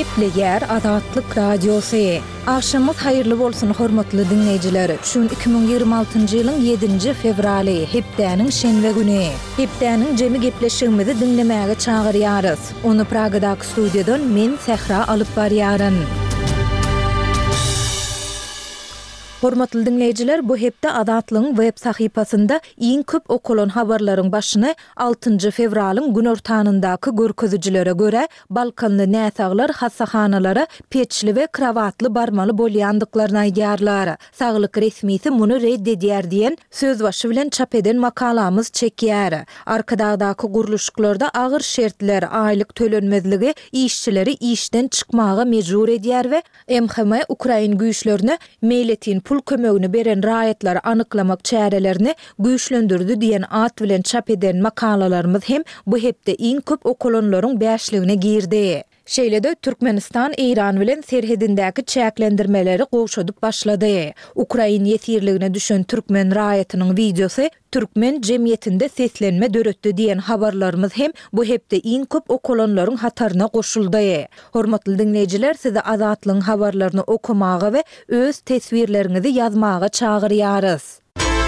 Gepleyer Azatlyk Radiosu. Akşamyz hayırlı bolsun hormatly dinleyijiler. Şun 2026-njy ýylyň 7-nji fevraly, hepdäniň şenbe güni. Hepdäniň jemi gepleşigimizi dinlemäge çagyrýarys. Onu Pragadaky studiýadan men Sehra alyp barýaryn. Hormatly dinleyijiler, bu hepde Azatlygyň web sahypasynda iň köp okulan habarlaryň başyny 6-njy fevralyň gün ortanyndaky görkezijilere göre Balkanly näsaglar hassahanalara peçli we krawatly barmaly bolýandyklaryny aýdýarlar. Saglyk resmisi muny reddedýär diýen söz başy bilen çap eden makalamyz çekýär. Arkadagdaky guruluşyklarda agyr şertler, aýlyk tölenmezligi işçileri işden çykmaga mejbur edýär we MHM Ukraina güýçlerine meýletin pul kömegini beren raýatlary anyklamak çärelerini güýçlendirdi diýen at bilen çap eden makalalarymyz hem bu hepde iň köp okulanlaryň bäşligine girdi. Şeýlede Türkmenistan Iran bilen serhedindäki çäklendirmeleri gowşadyp başlady. Ukraina ýetirligine düşen türkmen raýatynyň videosy türkmen jemgyýetinde seslenme döretdi diýen habarlarymyz hem bu hepde iň köp okulanlaryň hataryna goşuldy. Hormatly dinleyijiler, sizi Azatlygyň habarlaryny okumaga we öz tesbirlerinizi ýazmaga çagyrýarys.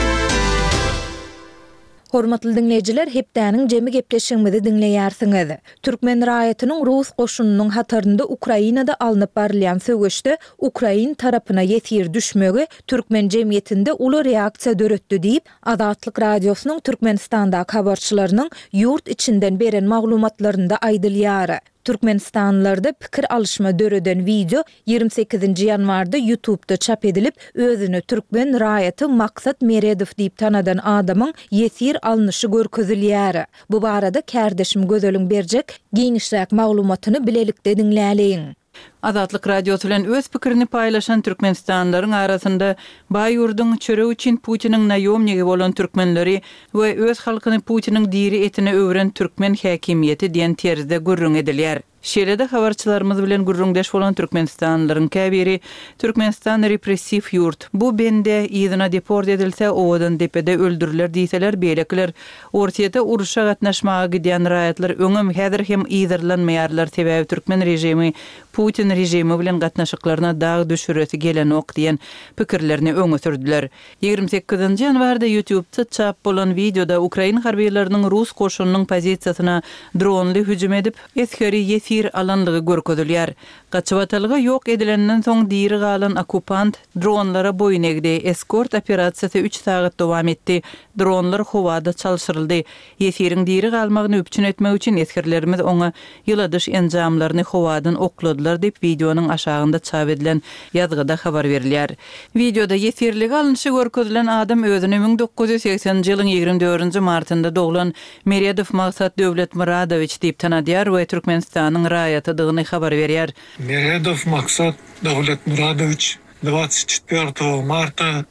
Hormatly dinleyijiler, hepdäniň jemi gepleşigimizi dinleýärsiňiz. Türkmen raýatynyň Rus goşunynyň hatarynda Ukrainada alınıp barylýan söwüşde Ukraina tarapyna ýetir düşmegi türkmen jemgyýetinde uly reaksiýa döretdi diýip Azatlyk radiosynyň Türkmenistandaky habarçylarynyň ýurt içinden beren maglumatlarynda aýdylýar. Türkmenistanlarda pikir alışma döreden video 28-nji ýanwarda YouTube'da çap edilip özüni türkmen raýaty Maksat Meredow diýip tanadan adamyň ýetir alnyşy görkezilýär. Bu barada kärdeşim Gözeliň berjek giňişräk maglumatyny bilelikde dinläliň. Azatlyk radiosu bilen öz pikirini paýlaşan türkmenistanlaryň arasynda Baýurdyň çöre üçin Putiniň naýomnygy bolan türkmenleri we öz halkyny Putiniň diri etine öwren türkmen häkimiýeti diýen terzde gurrun edilýär. Şeýlede habarçylarymyz bilen gurrundaş bolan türkmenistanlaryň käbiri Türkmenistan repressiv ýurt. Bu bende ýygyna deport edilse owadan depede öldüriler diýseler beýlekler. Ortaýada uruşa gatnaşmaga gidýän raýatlar öňem häzir hem ýyzyrlanmaýarlar sebäbi türkmen rejimi Putin rejimi bilen gatnaşyklaryna dag düşüresi gelen ok diýen pikirlerini öňe sürdüler. 28-nji ýanwarda YouTube'da çap bolan videoda Ukraina harbiýetleriniň Rus goşunynyň pozisiýasyna dronly hüjüm edip eskeri ýetir alanlygy görkezilýär. Gaçywatalga ýok edilenden soň diri galan okupant dronlara boyun egdi. Eskort operasiýasy 3 sagat dowam etdi. Dronlar howada çalşyryldy. Ýetiriň diri galmagyny üpçün etmek üçin eskerlerimiz oňa ýyladyş enjamlaryny howadan okladylar diýip videonyň aşagynda çap edilen ýazgyda habar berilýär. Videoda ýetirlik alınşy görkezilen adam özüni 1980-nji ýylyň 24-nji martynda doglan Meredow Maksat Döwletmuradowich diýip tanadýar we Türkmenistanyň raýatydygyny habar berýär. Meredow Maksat Döwletmuradowich 24 марта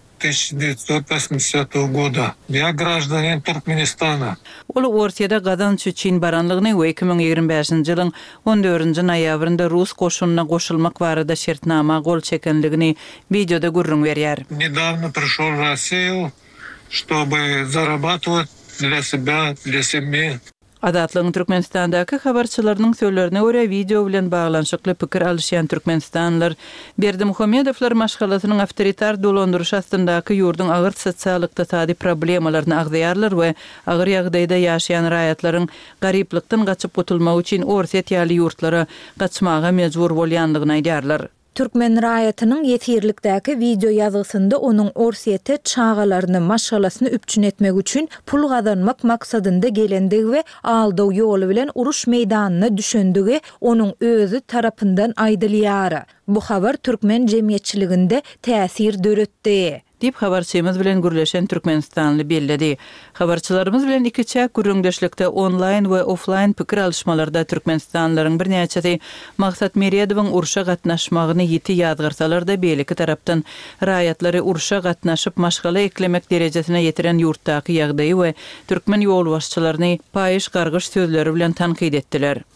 1980 года. Я гражданин Туркменистана. Ol ortaýada gazanç üçin baranlygyny we 2025-nji ýylyň 14-nji noýabrynda Rus goşunyna goşulmak barada şertnama gol çekenligini videoda gurrun berýär. Недавно пришёл в Россию, чтобы зарабатывать для себя, для семьи. Azatlygyň Türkmenistandaky habarçylarynyň sözlerine görä video bilen baglanşykly pikir alışýan türkmenistanlar Berdimuhamedowlar maşgalatynyň awtoritar dolandyryş astyndaky ýurdun agyr sosial ykdysady problemalaryny agdaýarlar we agyr ýagdaýda ýaşaýan raýatlaryň garyplykdan gaçyp gutulmak üçin orta ýaly ýurtlara gaçmaga mejbur bolýanlygyny aýdýarlar. Türkmen raýatynyň ýetirlikdäki video ýazgysynda onuň orsiýete çağalaryny maşgalasyny üpçün etmek üçin pul gazanmak maksadynda gelendigi we aldaw ýoly bilen uruş meýdanyna düşendigi onuň özü tarapyndan aýdylýar. Bu habar türkmen jemgyýetçiliginde täsir döretdi diýip habarçymyz bilen gürleşen Türkmenistanly belledi. Habarçylarymyz bilen iki çäk gürrüňdeşlikde online we offline pikir alışmalarda Türkmenistanlaryň bir näçesi Maksat Meredowyň uruşa gatnaşmagyny ýeti ýazgyrsalar da beýleki tarapdan raýatlary uruşa gatnaşyp maşgala eklemek derejesine ýetiren ýurtdaky ýagdaýy we türkmen ýol başçylaryny paýyş gargyş sözleri bilen tankyd etdiler.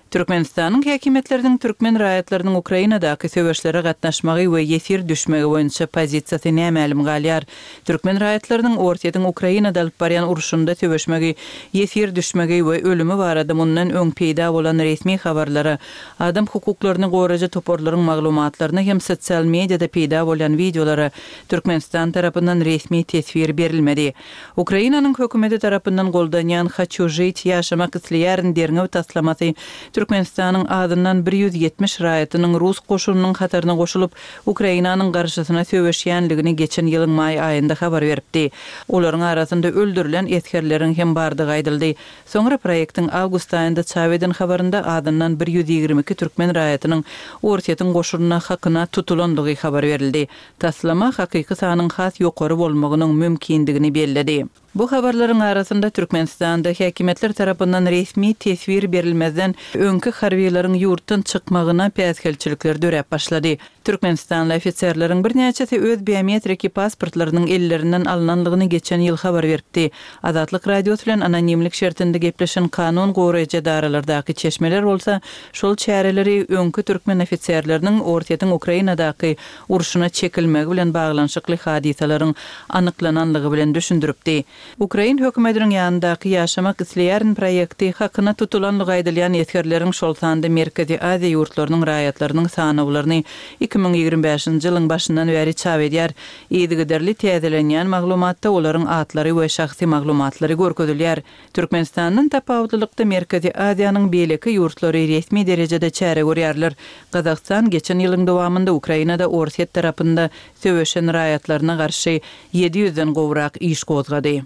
Türkmenistanyň häkimetleriniň türkmen raýatlarynyň Ukrainadaky söwüşlere gatnaşmagy we ýesir düşmegi boýunça pozisiýasy nämälim galýar. Türkmen raýatlarynyň ortadan Ukrainada alyp barýan uruşunda söwüşmegi, ýesir düşmegi we ölümi barada mundan öň peýda bolan resmi habarlara, adam hukuklaryny goraja toporlaryň maglumatlaryna hem sosial mediada peýda bolan videolara Türkmenistan tarapyndan resmi tesvir berilmedi. Ukrainanyň hökümeti tarapyndan goldanýan "Хочу жить, ýaşamak isleýärin" derňe taslamasy Türkmenistanyň adından 170 raýatynyň Rus goşunynyň hataryna goşulyp Ukrainanyň garşysyna söwüşýänligini geçen ýylyň may aýynda habar beripdi. Olaryň arasynda öldürilen etkerleriň hem bardygy aýdyldy. Soňra proýektiň awgust aýynda çap eden habarynda adından 122 türkmen raýatynyň ortadan goşunyna hakyna tutulandygy habar berildi. Taslama hakyky sanyň has ýokary bolmagynyň mümkindigini bellädi. Bu habarlaryň arasynda Türkmenistanda häkimetler tarapyndan resmi tesvir berilmezden öňkü harbiýlaryň ýurtdan çykmagyna päsgelçilikler dörep başlady. Türkmenistanly ofitserleriň bir näçesi öz biometrik pasportlarynyň ellerinden alınanlygyny geçen ýyl habar beripdi. Azatlyk radio bilen anonimlik şertinde gepleşen kanun goraýjy daralardaky çeşmeler bolsa, şol çäreleri öňkü türkmen ofitserleriniň ortadan Ukrainadaky uruşuna çekilmegi bilen baglanşykly hadisalaryň anyklananlygy bilen düşündiripdi. Ukrain hökümetiniň ýanyndaky ýaşamak isleýärin proýekti hakyna tutulanlygy aýdylýan etkerleriň şol sanda Merkezi Aziýa ýurtlarynyň raýatlarynyň sanawylaryny 2025-nji ýylyň başyndan beri çap edýär. Ýygyderli täzelenýän maglumatda olaryň atlary we şahsy maglumatlary görkezilýär. Türkmenistanyň tapawutlykda Merkezi Aziýanyň beýleki ýurtlary resmi derejede çäre görýärler. Gazaqstan geçen ýylyň dowamında Ukrainada Orset tarapynda söwüşen raýatlaryna garşy 700-den gowrak iş gozgady.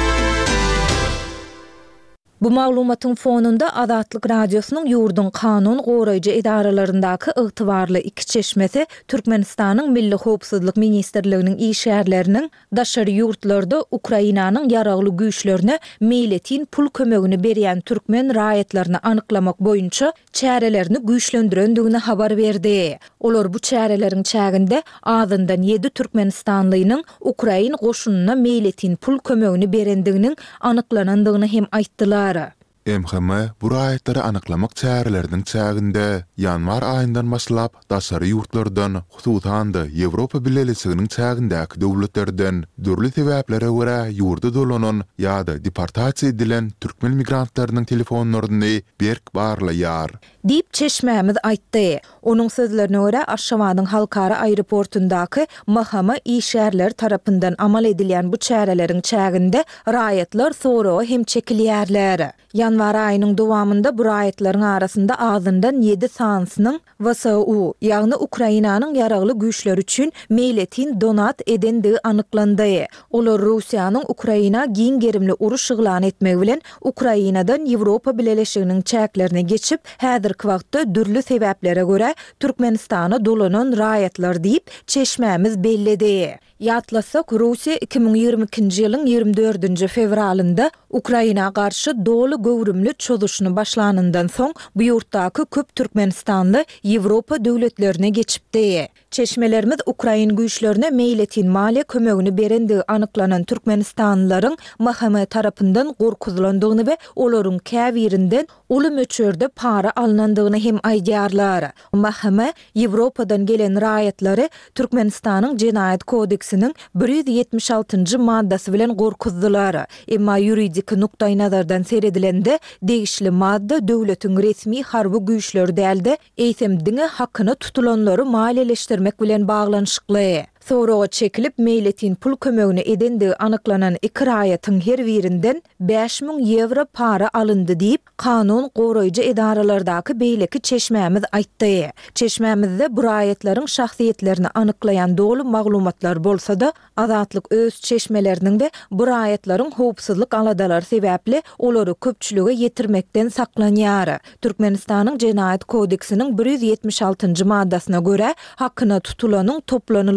Bu maglumatyň fonunda Azatlyk radiosynyň ýurdun kanun goraýjy idaralaryndaky ygtybarly iki çeşmesi Türkmenistanyň Milli Howpsuzlyk Ministrliginiň işgärleriniň daşary ýurtlarda Ukrainanyň ýaragly güýçlerine meýletin pul kömegini berýän türkmen raýatlaryny anyklamak boýunça çärelerini güýçlendirendigini habar berdi. Olar bu çäreleriň çäginde azyndan 7 Türkmenistanlynyň Ukrain goşunyna meýletin pul kömegini berendiginiň anyklanandygyny hem aýtdylar. MHM bu raýatlary anyklamak çäreleriniň çäginde ýanwar aýyndan başlap daşary ýurtlardan, hususan da Ýewropa Birleşiginiň çägindäki döwletlerden dürli sebäplere görä ýurda dolanan ýa-da deportasiýa edilen türkmen migrantlarynyň telefonlaryny berk barlaýar. Dip çeşmämiz aýtdy. Onuň sözlerine görä Aşgabatyň halkara aeroportundaky mahkama işgärler tarapyndan amal edilýän bu çäreleriň çäginde raýatlar soragy hem çekilýärler. Ýanwar aýynyň dowamında bu raýatlaryň arasynda azyndan 7 sansynyň WSU, ýagny Ukrainanyň ýaragly güýçleri üçin meýletin donat edendigi anyklandy. Olar Russiýanyň Ukraina giň gerimli uruş ýylan etmegi bilen Ukrainadan Ýewropa Birleşiginiň çäklerine geçip häzirki wagtda dürli sebäplere görä Türkmenistana dolanan raýatlar diýip çeşmämiz belledi. Ýatlasak, Russiýa 2022-nji ýylyň 24-nji fevralynda Ukraina garşy dolu göwrümli çözüşini başlanandan soň bu ýurtdaky köp Türkmenistanly Ýewropa döwletlerine geçipdi. Çeşmelerimiz Ukrain güýçlerine meýletin maliýe kömegini berendigi anyklanan Türkmenistanlylaryň mahkama tarapyndan gorkuzulandygyny we olaryň käbirinden uly möçörde para alınandygyny hem aýdýarlar. Mahkama Ýewropadan gelen raýatlary Türkmenistanyň Jenaýat kodeksiniň 176-njy maddasy bilen gorkuzdylar. Emma ýuridik nukdaý nazardan seredilende degişli madda döwletiň resmi harby güýçleri däldi, eýsemdiňe hakyny tutulanlary maliýeleşdirmek bilen baglanşykly. Soraga çekilip meýletin pul kömegini edendigi anyklanan iki raýatyň her birinden 5000 euro para alındy diýip kanun goraýjy idaralardaky beýleki çeşmämiz aýtdy. Çeşmämizde bu raýatlaryň şahsiýetlerini anyklayan dolu maglumatlar bolsa-da, Azatlyk öz çeşmeleriniň we bu raýatlaryň howpsuzlyk aladalary sebäpli olary köpçülüge ýetirmekden saklanýar. Türkmenistanyň Jenaýat kodeksiniň 176-njy maddasyna görä hakyna tutulanyň toplanılandygy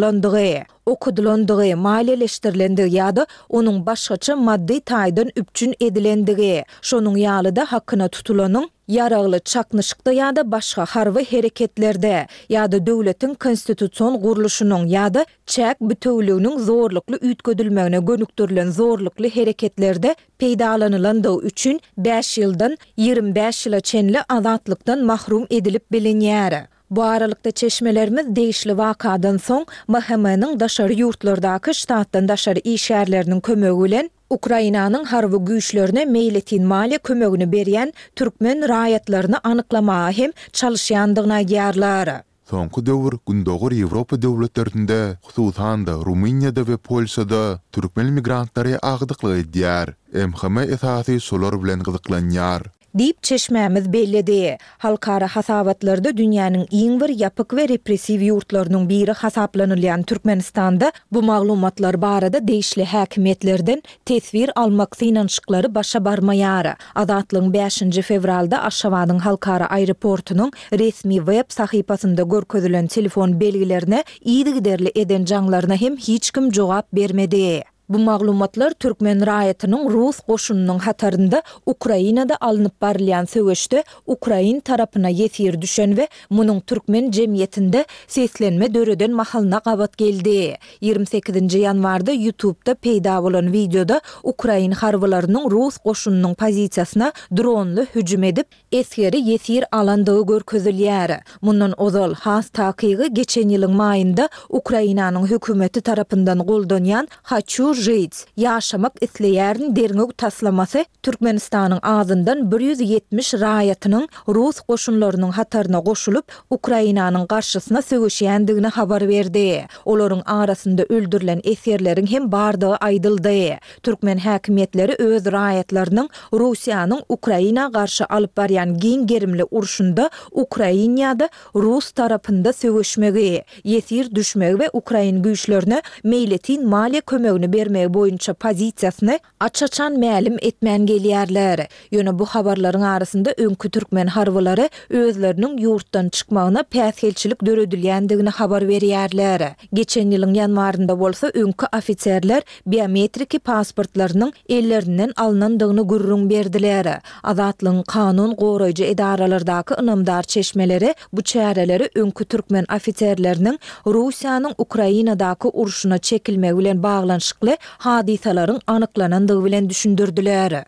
okudulandygy, maliýeleşdirilendige ýa-da onuň başgaça maddi taýdan üpçün edilendige, şonuň ýalyda hakyna tutulanyň yaragly çaknyşykda ýa-da başga harby hereketlerde ýa-da döwletiň konstitusiýon guruluşynyň ýa-da çäk bütewliginiň zorlukly üýtgedilmegine gönükdirilen zorlukly hereketlerde peýdalanylandygy üçin 5 ýyldan 25 ýyla çenli azatlykdan mahrum edilip bilinýär. Bu aralykda çeşmelerimiz değişli vakadan soň mahkemanyň daşary ýurtlardaky ştatdan daşary işgärleriniň kömegi bilen Ukrainanyň harby güýçlerine meýletin mali kömegini berýän türkmen raýatlaryny anyklamaga hem çalyşýandygyna ýarlar. Soňky döwür gündogur Ýewropa döwletlerinde, hususan da Ruminiýada we Polşada türkmen migrantlary agdykly edýär. MHM esasy şolar bilen gyzyklanýar. Dip çeşmämiz bellidi. Halkara hasabatlarda dünýäniň iň bir ýapyk we repressiw ýurtlarynyň biri hasaplanylýan Türkmenistanda bu maglumatlar barada değişli häkimetlerden tesvir almak synanşyklary başa barmaýar. Azatlygyň 5 fevralda Aşgabatyň halkara aeroportunyň resmi web sahypasynda görkezülen telefon belgilerine ýygy eden jaňlaryna hem hiç kim jogap bermedi. Bu maglumatlar türkmen raýatynyň Rus goşunynyň hatarynda Ukrainada alınıp barylan söwüşde Ukrain tarapyna ýetir düşen we munyň türkmen jemgyýetinde seslenme döreden mahalna gabat geldi. 28 ýanwarda YouTube'da peýda bolan videoda Ukrain harbylarynyň Rus goşunynyň pozisiýasyna dronly hüjüm edip esgeri ýetir alandygy görkezilýär. Mundan ozal has takygy geçen ýylyň maýynda Ukrainanyň hökümeti tarapyndan goldanýan Haçu Żyć, ýaşamak isleýärin derňek taslamasy Türkmenistanyň ağzyndan 170 raýatynyň Rus goşunlarynyň hataryna goşulyp Ukrainanyň garşysyna sögüşýändigini habar berdi. Olaryň arasynda öldürilen eserleriň hem bardygy aýdyldy. Türkmen häkimetleri öz raýatlarynyň Russiýanyň Ukraina garşy alyp barýan giň gerimli urşunda Ukrainada Rus tarapynda sögüşmegi, ýetir düşmegi we Ukrain güýçlerine meýletin maliýe kömegini bermegi boýunça pozisiýasyny açaçan mälim etmän gelýärler. Ýöne bu habarlaryň arasynda öňkü türkmen harbylary özleriniň ýurtdan çykmagyna päsgelçilik döredilýändigini habar berýärler. Geçen ýylyň ýanwarynda bolsa öňkü ofitserler biometrik pasportlarynyň ellerinden alınandygyny gürrüň berdiler. Azatlygyň kanun goraýjy edaralardaky ynamdar çeşmeleri bu çäreleri öňkü türkmen ofitserleriniň Russiýanyň Ukrainadaky urşuna çekilmegi bilen baglanşykly hadisalaryň anyklanandygy bilen düşündirdiler.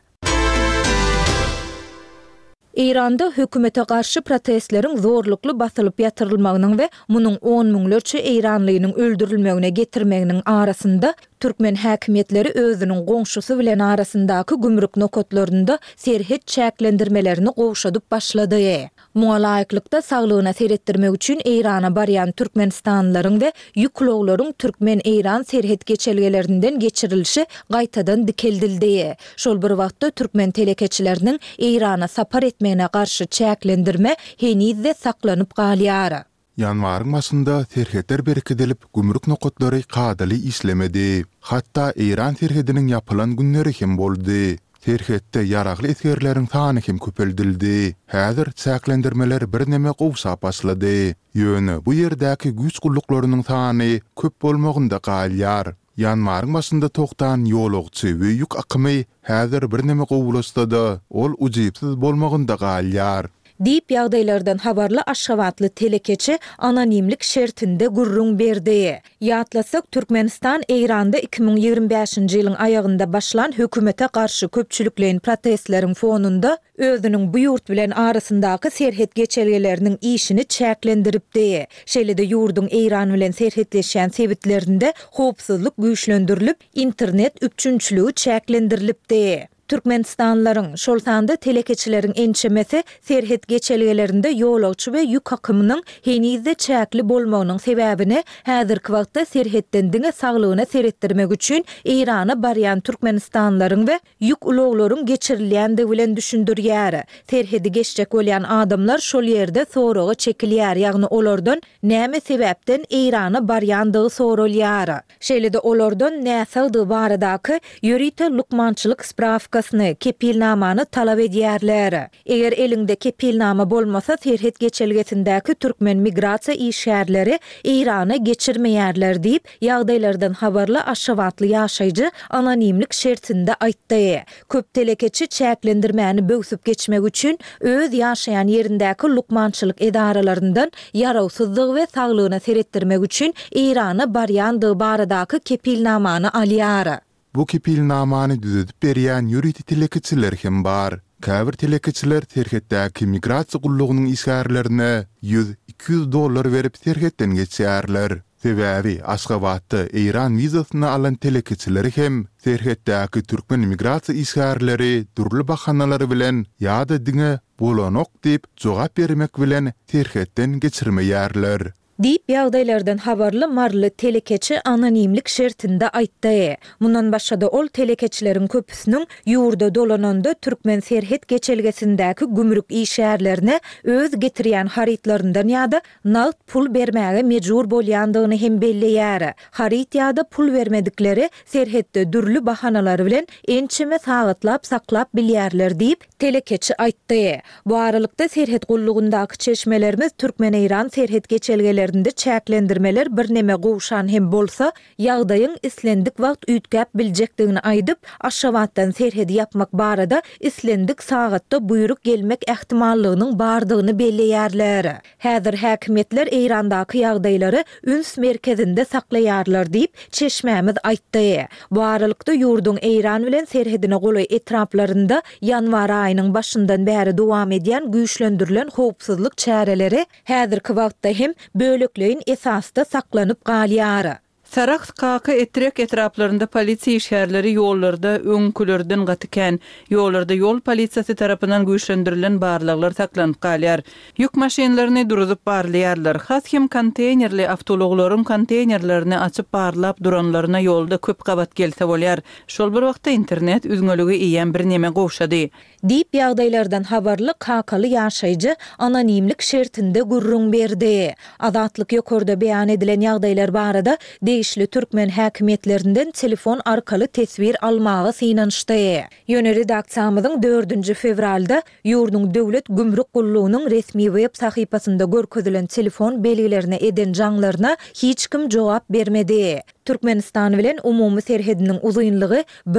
İranda hökümete karşı protestleriň zorlukly basylyp ýatyrylmagynyň we munyň 10 miňlerçe İranlynyň öldürilmegine getirmeginiň arasynda türkmen häkimetleri özüniň goňşusy bilen arasyndaky gümrük nokatlarynda serhet çäklendirmelerini gowşadyp başlady. Mualaýyklykda saglygyna seretdirmek üçin İrana barýan türkmenistanlaryň we ýükloglaryň Türkmen-İran serhet geçelgelerinden geçirilişi gaýtadan dikeldildi. Şol bir wagtda türkmen telekeçileriniň İrana sapar etmegine garşy çäklendirme henizde saklanyp galýar. Ýanwaryň başynda serhetler berkidilip gümrük nokatlary kadaly islemedi. Hatda İran serhediniň ýapylan günleri hem boldy. Serhetde yaragly esgerleriň sany hem köpeldildi. Häzir çäklendirmeler bir neme gowşap başlady. Ýöne bu ýerdäki güýç gullaklarynyň sany köp bolmagynda galýar. Ýanwaryň başynda toktan ýolagçy we ýük akymy häzir bir neme gowulaşdy, ol ujypsyz bolmagynda galýar. Dip ýagdaýlardan habarly Aşgabatly telekeçi anonimlik şertinde gurrun berdi. Ýatlasak Türkmenistan Eýranda 2025-nji ýylyň aýagynda başlan hökümete garşy köpçüliklerin protestleriň fonunda özüniň bu ýurt bilen arasyndaky serhet geçelgeleriniň işini çäklendiripdi. Şeýle-de ýurdun Eýran bilen serhetleşýän sebitlerinde howpsuzlyk güýçlendirilip, internet üpçünçlügi çäklendirilipdi. Türkmenistanlaryň şol sanda telekeçileriň ençemesi serhet geçelgelerinde ýolagçy we ýük hakymynyň henizde çäkli bolmagynyň sebäbini häzirki wagtda serhetden diňe saglygyna seretdirmek üçin Eýrana barýan türkmenistanlaryň we ýük ulaglaryň geçirilýändigi bilen düşündirýär. Serhedi geçjek bolýan adamlar şol ýerde soragy çekilýär, ýagny olardan näme sebäpden Eýrana barýandygy soralýar. Şeýle-de olardan näsagdy baradaky ýörite lukmançylyk sprawka otpuskasyny, kepilnamany talap edýärler. Eger elinde kepilnama bolmasa terhet geçelgesindäki türkmen migrasiýa işgärleri Irana geçirmeýärler diýip ýagdaýlardan habarly aşawatly ýaşaýjy anonimlik şertinde aýtdy. Köp telekeçi çäklendirmäni böwsüp geçmek üçin öz ýaşaýan ýerindäki lukmançylyk edaralaryndan ýarawsyzlyk we saglygyna seretdirmek üçin Irana barýandygy baradaky kepilnamany alýar. Bu kepilnamany düzedip berýän ýuridik telekeçiler hem bar. Käbir telekeçiler terhetdäki migrasiýa gullugynyň işgärlerine $100-200 berip terhetden geçýärler. Sebäbi Aşgabatda İran wizasyny alan telekeçileri hem terhetdäki türkmen migrasiýa işgärleri durly bahanalary bilen ýa-da diňe bolanok diýip jogap bermek bilen terhetden geçirmeýärler. Diýip ýagdaýlardan habarly marly telekeçi anonimlik şertinde aýtdy. Mundan başga ol telekeçileriň köpüsiniň ýurda dolananda türkmen serhet geçelgesindäki gümrük işgärlerine öz getirýän haritlaryndan ýa-da nagt pul bermäge mejbur bolýandygyny hem belleýär. Harit ýa-da pul bermedikleri serhetde dürli bahanalary bilen ençeme saгатлап saklap bilýärler diýip telekeçi aýtdy. Bu aralykda serhet gullugundaky çeşmelerimiz Türkmen-Iran serhet geçelgeleri çäklendirmeler bir neme gowşan hem bolsa ýagdaýyň islendik wagt üýtgäp biljekdigini aýdyp aşawatdan serhedi yapmak barada islendik sagatda buyruk gelmek ähtimallygynyň bardygyny belleýärler. Häzir häkimetler Irandaky ýagdaýlary üns merkezinde saklaýarlar diýip çeşmämiz aýtdy. Bu aralykda ýurdun Iran bilen serhedine goly etraplarynda ýanwar aýynyň başyndan bäri dowam edýän güýçlendirilen howpsuzlyk çäreleri häzirki wagtda hem bölükleyin esasda saklanyp galýar. Sarax Kaka etrek etraplarında polisiýa işgärleri ýollarda öňkülerden gatyken, ýollarda ýol polisiýasy tarapyndan güýçlendirilen barlyklar saklanyp galýar. Ýük maşinalaryny duruzyp barlaýarlar. Has hem konteynerli awtologlaryň konteynerlerini açyp barlap duranlaryna ýolda köp gabat gelse bolýar. Şol bir wagtda internet üzgünlügi iýen bir neme gowşady. Diýip ýagdaýlardan habarly Kakaly ýaşaýjy anonimlik şertinde gurrun berdi. Azatlyk ýokurda beýan edilen ýagdaýlar barada değişli Türkmen häkimetlerinden telefon arkaly tesbir almagy synanşdy. Ýöne redaksiýamyzyň 4 fevralda ýurdun döwlet gümrük gullugynyň resmi web sahypasynda görkezilen telefon belgilerine eden jaňlaryna hiç kim jogap bermedi. Türkmenistan bilen umumy serhediniň uzunlygy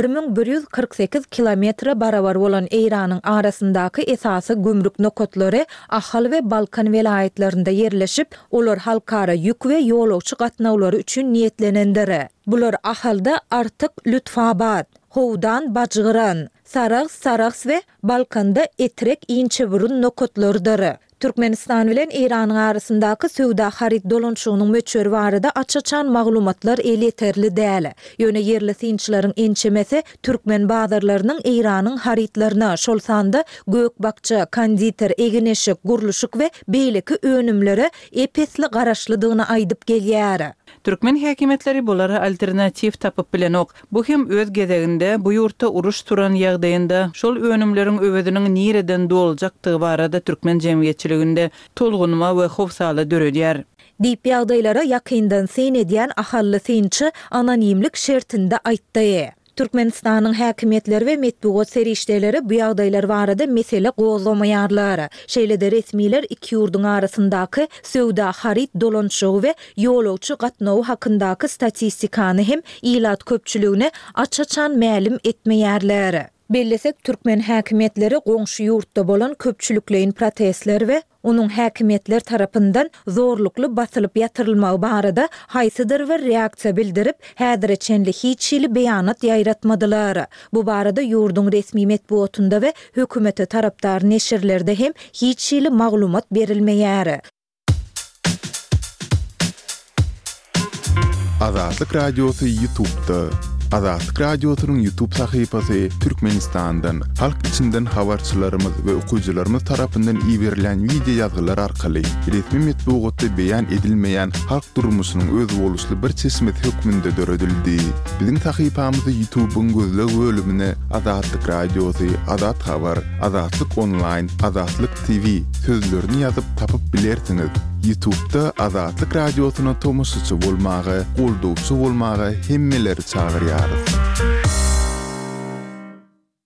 1148 kilometre barabar bolan Iranyň arasyndaky esasy gümrük nokatlary Ahal we Balkan welaýatlarynda yerleşip, olar halkara ýük we ýolagçy gatnawlary üçin niýetlenendir. Bular Ahalda Artyk, Lütfabad, Howdan, Bajgyran, Sarax we Balkanda Etrek, Inçeburun nokatlarydyr. Türkmenistan bilen Iranyň arasyndaky söwda harit dolanşygynyň möçür barada açaçan maglumatlar yeterli däl. Ýöne yerli synçylaryň ençemesi türkmen bazarlarynyň Iranyň haritlaryna şol sanda gökbakça, konditer, egineşik, gurluşyk we beýleki önümleri epesli garaşlydygyny aýdyp gelýär. Türkmen häkimetleri bulara alternativ tapyp bilenok. Bu hem öz gezeginde bu ýurtda uruş turan ýagdaýynda şol önümleriň öwediniň nireden doljakdygy barada türkmen jemgyýetçiliginde tolgunma we howsala döredýär. Diýip ýagdaýlara ýakyndan syn edýän ahally synçy anonimlik şertinde aýtdy. Türkmenistanyň häkimetleri we metbuat serişdeleri bu ýagdaýlar barada mesele gozlamaýarlar. Şeýlede resmiler iki ýurdun arasyndaky söwda harit dolanşygy we ýolagçy gatnawy hakyndaky statistikany hem ilat köpçüligine açaçan mälim etmeýärler. Bellesek Türkmen häkimetleri goňşy ýurtda bolan köpçülükleýin protestler we onun häkimetler tarapyndan zorlukly basylyp ýatyrylmagy barada haýsydyr bir reaksiýa bildirip, häzirçenli hiç ýyly beýanat ýaýratmadylar. Bu barada ýurdun resmi metbuatynda we hökümete tarapdar neşirlerde hem hiç ýyly maglumat berilmeýär. Azatlyk Radiosu YouTube'da. Azatlyk Radiosynyň YouTube sahypasy Türkmenistandan, halk içinden habarçylarymyz we okuyjylarymyz tarapyndan iýerilen video ýazgylar arkaly resmi metbuatda beýan edilmeýän halk durmuşynyň öz boluşly bir çeşmet hökmünde döredildi. Biziň sahypamyzy YouTube'un gözleg bölümine Azatlyk Radiosy, Azat Habar, Azatlyk Online, Azatlyk TV sözlerini ýazyp tapyp bilersiňiz. YouTube'da Azatlyk Radiosyna tomoşçy bolmagy, goldowçy bolmagy hemmeleri çagyrýar.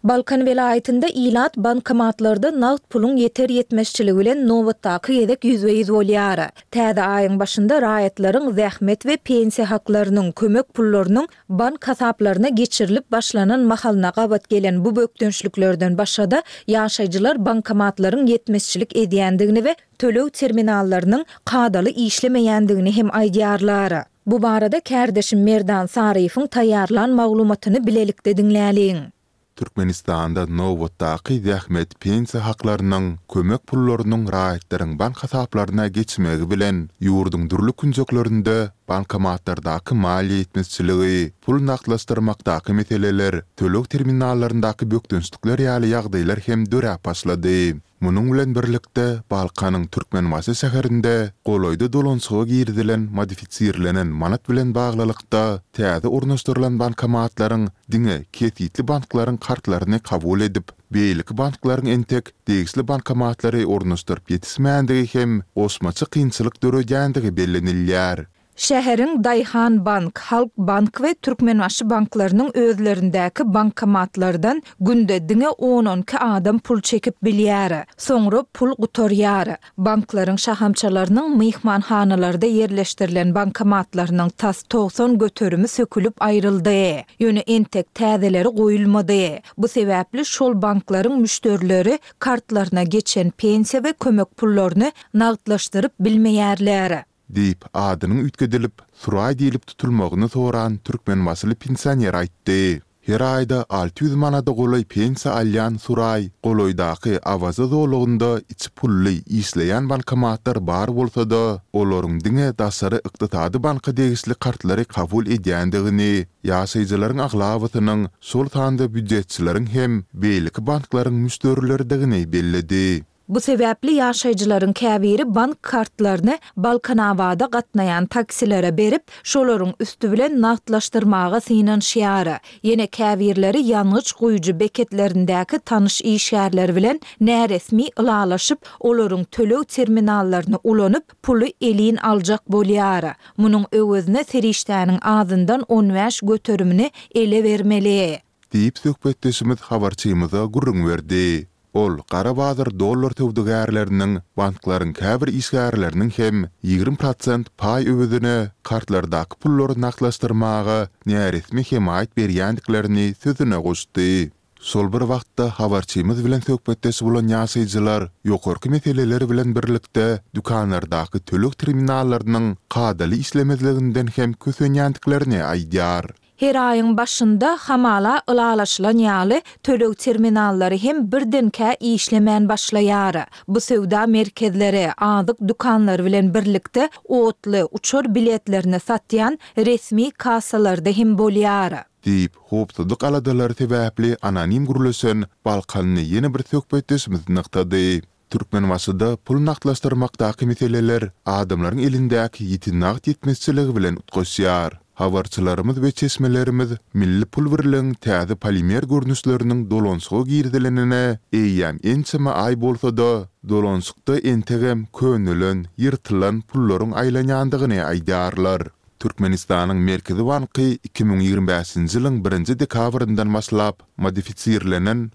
Balkan vilayetinde ilat bankomatlarda nağd pulun yeter yetmezçiligi bilen nowatdaky gezek %100 bolýar. Täze aýyň başynda raýatlaryň zähmet we pensiýa haklarynyň kömek pullarynyň bank hasaplaryna geçirilip başlanan mahalyna gabat gelen bu bökdönçlüklerden başada ýaşaýjylar bankomatlaryň yetmezçilik edýändigini we tölew terminallarynyň kadaly işlemeýändigini hem aýdýarlar. Bu barada kärdeşim Merdan Saryýewiň taýýarlan maglumatyny bilelikde dinläliň. Türkmenistanda nowatdaky zähmet pensiýa haklarynyň kömek pullarynyň raýatlaryň bank hasaplaryna geçmegi bilen ýurduň durly künjeklerinde bankomatlardaky maliýe etmezçiligi, pul naklaşdyrmakdaky meseleler, tölew terminallaryndaky bökdönçlükler ýaly ýagdaýlar hem dörä başlady. Munun bilen birlikde Balkanyň Türkmenwasy şäherinde golaýda dolanşyga girdilen modifisirlenen manat bilen baglylykda täze ornaşdyrylan bankomatlaryň diňe ketitli banklaryň kartlaryny kabul edip, beýlik banklaryň entek degisli bankomatlary ornaşdyryp ýetismänligi hem osmaçy kynçylyk döredýändigi bellenilýär. Şäheriň Daýhan Bank, Halk Bank we Türkmenbaşy banklarynyň özlerindäki bankomatlardan günde diňe 10-12 adam pul çekip bilýär. Soňra pul gutorýar. Banklaryň şahamçalarynyň myhmanhanalarda yerleşdirilen bankomatlarynyň tas 90 götürümi sökülüp aýryldy. Ýöne entek täzeleri goýulmady. Bu sebäpli şol banklaryň müşterileri kartlaryna geçen pensiýa we kömek pullaryny nagdlaşdyryp bilmeýärler. Deyip adynyň ütgedilip, suray diýilip tutulmagyny soran Türkmenwasy pensioner aýtdy. Her aýda 600 manada golay pensiýa alýan suray, golaýdaky awaza zolugynda içi pully işleýän bankomatlar bar bolsa-da, olaryň diňe dasary ykdysady banka degisli kartlary kabul edýändigini, ýaşaýjylaryň aglawatynyň şol sanda büdjetçileriň hem beýlik banklaryň müşterilerdigini belledi. Bu sebäpli ýaşaýjylaryň käbiri bank kartlaryny Balkanawada gatnaýan taksilere berip, şolaryň üstü bilen nagdlaşdyrmaga synanşýar. Ýene käbirleri ýanyç goýuju beketlerindäki tanış işgärler bilen näresmi ılalaşyp, olaryň tölew terminallaryny ulanyp puly elin aljak bolýar. Munyň öwüzine serişdäniň azyndan 15 götürümini ele bermeli. Diýip söhbetdeşimiz habarçymyza gurrun berdi. Ol Qarabağdır dollar tövdügärleriniň banklaryň käbir işgärleriniň hem 20% pay öwüdüne kartlardaky pullary naklaşdyrmaga näresmi hem aýt berýändiklerini sözüne goşdy. Sol bir wagtda habarçymyz bilen söhbetdeş bolan ýaşaýjylar ýokarky meseleler bilen birlikde dükanlardaky tölew terminallarynyň kadaly işlemezliginden hem kösenýändiklerini aýdýar. Her aýyň başynda hamala ılalaşylan ýaly tölew terminallary hem birdenkä işlemän başlaýar. Bu sewda merkezleri, azyk dukanlary bilen birlikde otly uçur biletlerini satýan resmi kasalarda hem bolýar. Deyip, hopsadyk aladalary sebäpli anonim guruluşan Balkanyny ýene bir söhbetdeşimiz nyktady. Türkmenwasyda pul naklaşdyrmakdaky meseleler adamlaryň elindäki ýetinagt ýetmezçiligi bilen utgaşýar. Habarçylarymyz we çeşmelerimiz milli pul birileň täze polimer görnüşleriniň dolanşyga girdilenine eýýän ençeme aý bolsa-da, dolanşykda entegem könülen, ýyrtylan pullaryň aýlanýandygyny aýdýarlar. Türkmenistanyň Merkezi Banky 2025-nji ýylyň 1-nji dekabryndan başlap modifisirlenen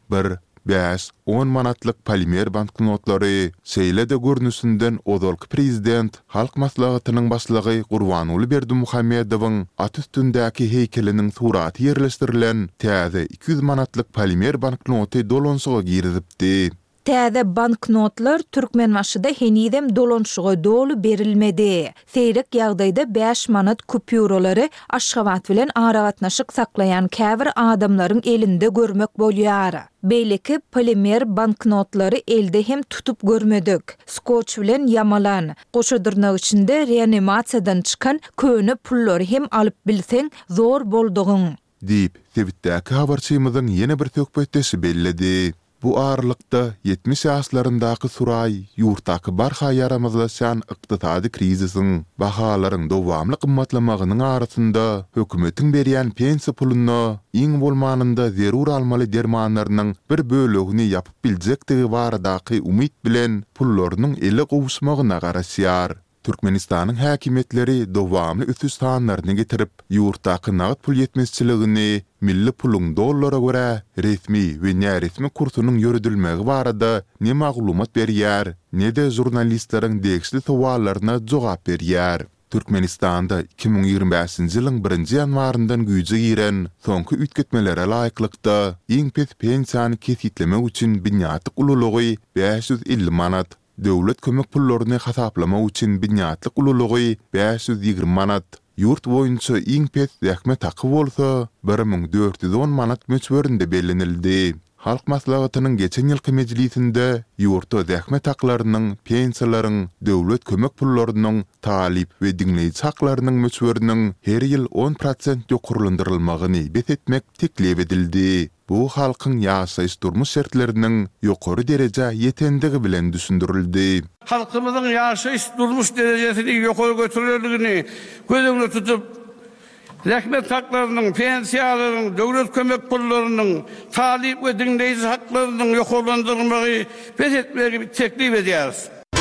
5-10 manatlyk polimer banknotlary şeýle-de görnüşinden ozalky prezident Halk Maslahatynyň başlygy Gurbanuly Berdimuhammedowyň at üstündäki heykeliniň suraty ýerleşdirilen täze 200 manatlyk polimer banknoty dolanşyga girdipdi. Täze banknotlar Türkmenwasyda henidem dolanşyga dolu berilmedi. Seýrek ýagdaýda 5 manat kupürolary Aşgabat bilen aragatnaşyk saklayan käbir adamlaryň elinde görmek bolýar. Beýleki polimer banknotlary elde hem tutup görmedik. Skoç bilen yamalan. Goşadyrnak içinde reanimasiýadan çykan köne pullary hem alyp bilseň zor boldugyň. Diýip, sebitdäki habarçymyzyň ýene bir söhbetdeşi belledi. Bu ağırlıkta 70 ýaşlaryndaky suray, ýurtdaky barha ýaramazlaşan ykdysady krizisiň, bahalaryň dowamly gymmatlamagynyň arasynda hökümetiň berýän pensiýa puluny iň bolmanynda zerur almaly dermanlarynyň bir bölegini ýapyp biljekdigi baradaky umyt bilen pullarynyň ele gowuşmagyna garaşýar. Türkmenistanyň häkimetleri dowamly üstü sanlaryny getirip, ýurtdaky naqd pul ýetmezçiligini milli puluň dollara görä resmi we näresmi kursunyň ýörüdilmegi barada ne maglumat berýär, ne de jurnalistleriň degişli sowallaryna jogap berýär. Türkmenistanda 2025-nji ýylyň 1-nji ýanwaryndan güýje giren soňky ütgetmelere laýyklykda iň pes pensiýany kesitlemek üçin binýatlyk ululugy 550 manat, döwlet kömek pullaryny hasaplamak üçin binýatlyk ululugy 520 manat, ýurt boýunça iň pes ýakmy taky bolsa 1410 manat möçberinde bellenildi. Halk maslahatynyň geçen ýylky mejlisinde ýurtda dähme taklarynyň, pensiýalaryň, döwlet kömek pullarynyň, talip we diňleýici haklarynyň möçberiniň her ýyl 10% ýokurlandyrylmagyny betetmek teklip edildi. Bu halkyň ýaşaýyş durmuş şertleriniň ýokary derejä ýetendigi bilen düşündirildi. Halkymyzyň ýaşaýyş durmuş derejesini ýokary götürýärligini gözüňde tutup, rahmet haklarynyň, pensiýalaryň, döwlet kömek pullarynyň, talip we diňleýici haklarynyň ýokurlandyrylmagy betetmegi teklip edýäris.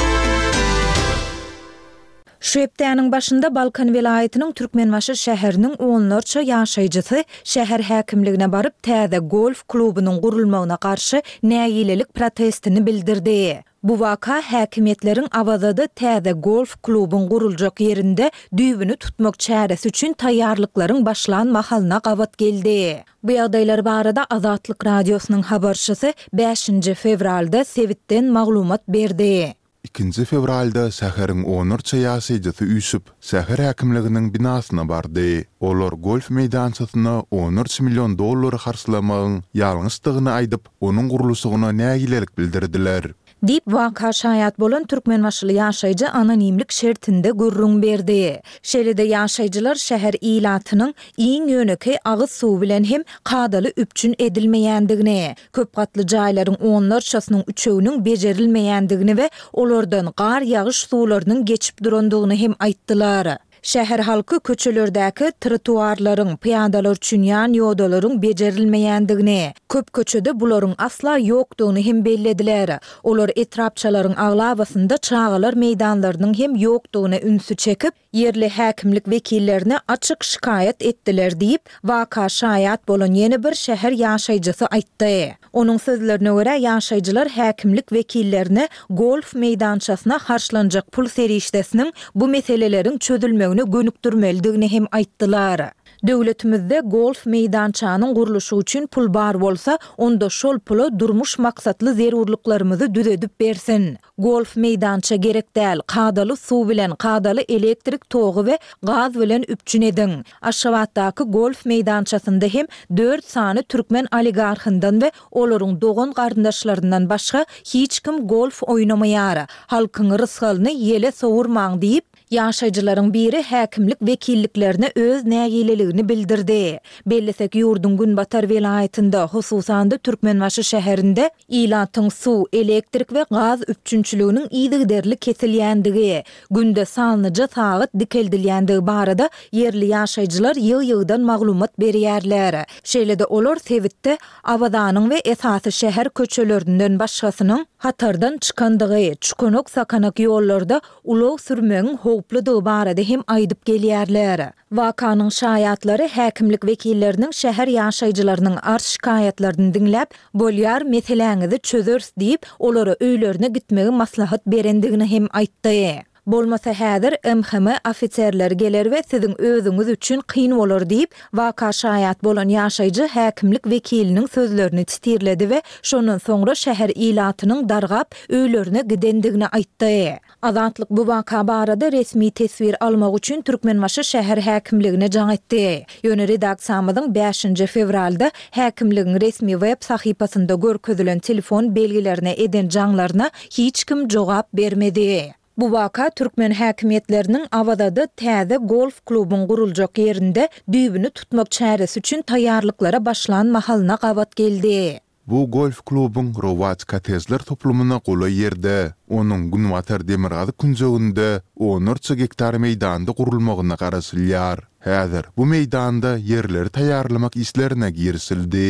Şu hepdäniň başynda Balkan welaýatynyň Türkmenbaşy şäheriniň onlarça ýaşaýjysy şäher häkimligine baryp täze golf klubynyň gurulmagyna garşy näýilelik protestini bildirdi. Bu vaka häkimetleriň awazada täze golf klubyň guruljak ýerinde düýbüni tutmak çäresi üçin taýýarlyklaryň başlan mahalyna gabat geldi. Bu ýagdaýlar barada Azatlyk radiosynyň habarçysy 5-nji fevralda Sewitden maglumat berdi. 2 fevralda şäheriň onurça ýaşaýjysy üýsüp, şäher häkimliginiň binasyna bardy. Olar golf meýdançasyna 13 milyon dollar harçlamagyň ýalňyşdygyny aýdyp, onuň guruluşyna näýilelik bildirdiler. Dip vaka şaýat bolan türkmenbaşly ýaşaýjy anonimlik şertinde gurrun berdi. Şeýlede ýaşaýjylar şäher ilatynyň iň ýöneki agyz suw bilen hem kadaly üpçün edilmeýändigini, köp gatly jaýlaryň onlarçasynyň üçeýiniň bejerilmeýändigini we olardan gar ýagyş suwlarynyň geçip durandygyny hem aýtdylar. Şäher halky köçelerdäki trotuarlaryň, piýadalar üçin ýan ýodalaryň bejerilmeýändigini, köp köçede bularyň asla ýokdugyny hem bellediler. Olar etrapçalaryň aglabasynda çağalar meýdanlarynyň hem ýokdugyna ünsü çekip, yerli häkimlik wekillerine açyk şikayet etdiler diýip, waka şaýat bolan ýene bir şäher ýaşaýjysy aýtdy. Onuň sözlerine görä ýaşaýjylar häkimlik wekillerine golf meýdançasyna harçlanjak pul serişdesiniň bu meseleleriň çözülmegine gönükdirmelidigini hem aýtdylar. Döwletimizde golf meýdançanyň guruluşy üçin pul bar bolsa, onda şol pula durmuş maksatly zerurluklarymyzy düzedip bersin. Golf meýdança gerek däl, kadaly suw bilen, kadaly elektrik togy we gaz bilen üpçün edin. Aşgabatdaky golf meýdançasynda hem 4 sany türkmen oligarhyndan we olaryň dogan garyndaşlaryndan başga hiç kim golf oýnamaýar. Halkyň rysgalyny ýele sowurmaň diýip, ýaşaýjylaryň biri häkimlik wekilliklerine öz näýileligini bildirdi. Bellesek ýurdun Günbatar welaýatynda, hususanda Türkmenbaşy şäherinde ilatyň suw, elektrik we gaz üpçünçiliginiň ýygyderli kesilýändigi, günde sanlyca sagat dikeldilýändigi barada yerli ýaşaýjylar ýyg-ýygdan maglumat berýärler. Şeýlede olar Sewitde awazanyň we esasy şäher köçelerinden başgasynyň hatardan çykandygy, çukanok sakanak ýollarda ulug sürmegiň howpludygy barada hem aýdyp gelýärler. Wakanyň şaýatlary häkimlik wekilleriniň şäher ýaşaýjylarynyň arş şikaýatlaryny dinläp, bolýar meseleňizi çözers diýip, olara öýlerine gitmegi maslahat berendigini hem aýtdy. Bolmasa häzir MHM ofitserler geler we siziň özüňiz üçin kyn bolar diýip, waka şaýat bolan ýaşaýjy häkimlik wekiliniň sözlerini titirledi we şondan soňra şäher ilatynyň dargap öýlerine gidendigini aýtdy. Azatlyk bu waka barada resmi tesbir almak üçin Türkmenbaşy şäher häkimligine jaň etdi. Ýöne redaksiýamyzyň 5-nji fevralda häkimligiň resmi web sahypasynda görkezülen telefon belgilerine eden jaňlaryna hiç kim jogap bermedi. Bu waka türkmen häkimetleriniň awazada täze golf klubyň guruljak ýerinde düýbüni tutmak çäresi üçin taýýarlyklara başlan mahalyna gabat geldi. Bu golf klubyň Rowaçka tezler toplumuna goly ýerde, onuň Günbatar Demirgazy künjeginde 14 hektar meýdanda gurulmagyna garaşylýar. Häzir bu meýdanda ýerleri taýýarlamak işlerine girişildi.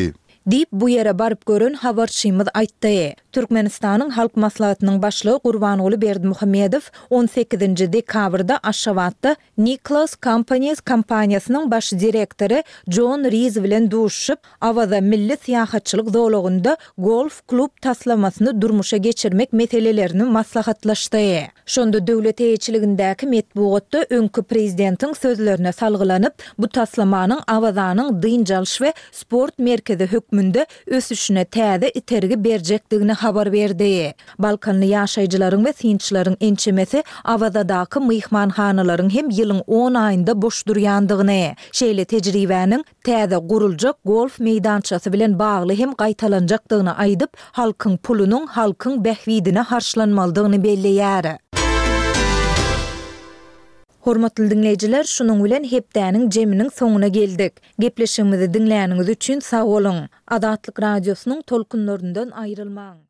Dip bu yere barıp görün habarçymyz aýtdy. Türkmenistanyň halk maslahatynyň başlygy Gurbanuly Berdimuhammedow 18-nji dekabrda Aşgabatda Niklas Companies kompaniýasynyň baş direktori John Rees bilen duşup, awada milli syýahatçylyk zowlugynda golf klub taslamasyny durmuşa geçirmek meselelerini maslahatlaşdy. Şonda döwlet eýçiligindäki metbuatda öňkü prezidentiň sözlerine salgylanyp, bu taslamanyň awazanyň dynjalş we sport merkezi hökmünde ösüşine täze itergi berjekdigini habar berdi. Balkanly ýaşaýjylaryň we synçylaryň ençemesi awazadaky myhmanhanalaryň hem ýylyň 10 aýynda boş durýandygyny, şeýle tejribäniň täze guruljak golf meýdançasy bilen bagly hem gaýtalanjakdygyny aýdyp, halkyň pulunyň halkyň behwidine harçlanmalydygyny belleýär. Hormatly dinleyijiler, şunuň bilen hepdäniň jeminiň soňuna geldik. Gepleşigimizi dinläniňiz üçin sag bolun. Adatlyk radiosynyň tolkunlaryndan aýrylmaň.